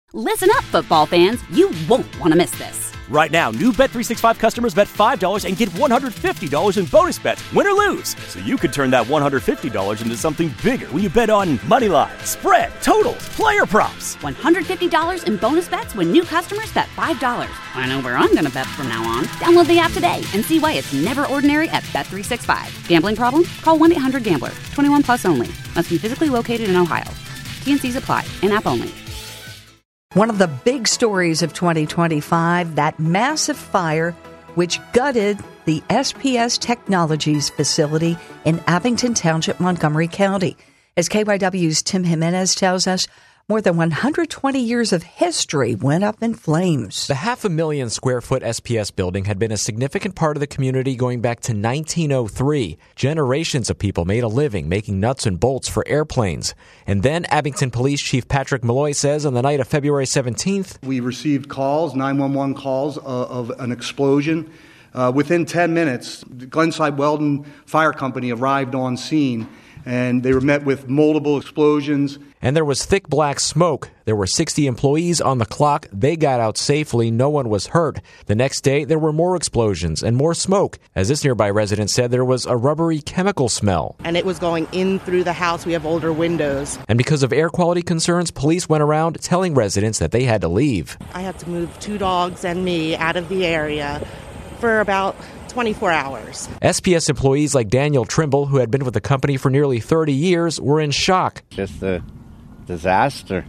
Listen up, football fans. You won't want to miss this. Right now, new Bet365 customers bet $5 and get $150 in bonus bets, win or lose. So you could turn that $150 into something bigger when you bet on money line, spread, totals, player props. $150 in bonus bets when new customers bet $5. I know where I'm going to bet from now on. Download the app today and see why it's never ordinary at Bet365. Gambling problem? Call 1-800-GAMBLER. 21 plus only. Must be physically located in Ohio. T&Cs apply. In-app only. One of the big stories of 2025, that massive fire which gutted the SPS Technologies facility in Abington Township, Montgomery County. As KYW's Tim Jimenez tells us, more than 120 years of history went up in flames. The 500,000 square foot SPS building had been a significant part of the community going back to 1903. Generations of people made a living making nuts and bolts for airplanes. And then Abington Police Chief Patrick Malloy says on the night of February 17th, we received calls, 911 calls of an explosion. Within 10 minutes, the Glenside Weldon Fire Company arrived on scene, and they were met with multiple explosions. And there was thick black smoke. There were 60 employees on the clock. They got out safely. No one was hurt. The next day, there were more explosions and more smoke. As this nearby resident said, there was a rubbery chemical smell. And it was going in through the house. We have older windows. And because of air quality concerns, police went around telling residents that they had to leave. I had to move 2 dogs and me out of the area for about 24 hours. SPS employees like Daniel Trimble, who had been with the company for nearly 30 years, were in shock. Just a disaster.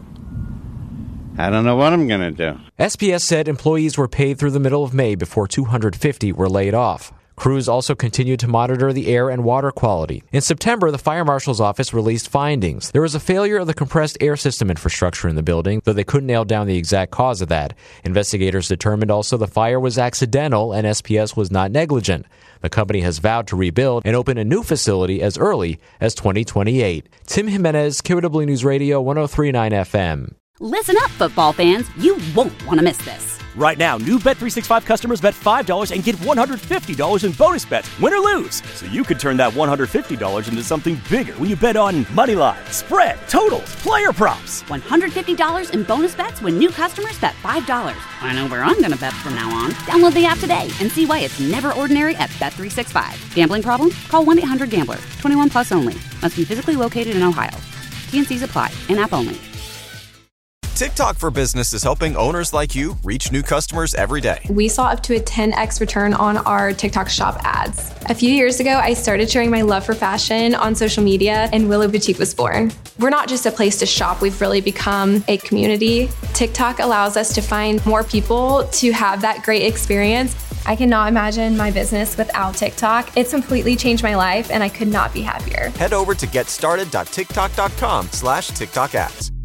I don't know what I'm going to do. SPS said employees were paid through the middle of May before 250 were laid off. Crews also continued to monitor the air and water quality. In September, the fire marshal's office released findings. There was a failure of the compressed air system infrastructure in the building, though they couldn't nail down the exact cause of that. Investigators determined also the fire was accidental and SPS was not negligent. The company has vowed to rebuild and open a new facility as early as 2028. Tim Jimenez, KYW News Radio, 103.9 FM. Listen up, football fans. You won't want to miss this. Right now, new Bet365 customers bet $5 and get $150 in bonus bets, win or lose. So you could turn that $150 into something bigger when you bet on money line, spread, totals, player props. $150 in bonus bets when new customers bet $5. I know where I'm going to bet from now on. Download the app today and see why it's never ordinary at Bet365. Gambling problem? Call 1-800-GAMBLER. 21 plus only. Must be physically located in Ohio. T&Cs apply. In-app only. TikTok for Business is helping owners like you reach new customers every day. We saw up to a 10x return on our TikTok shop ads. A few years ago, I started sharing my love for fashion on social media, and Willow Boutique was born. We're not just a place to shop, we've really become a community. TikTok allows us to find more people to have that great experience. I cannot imagine my business without TikTok. It's completely changed my life, and I could not be happier. Head over to getstarted.tiktok.com/TikTok ads.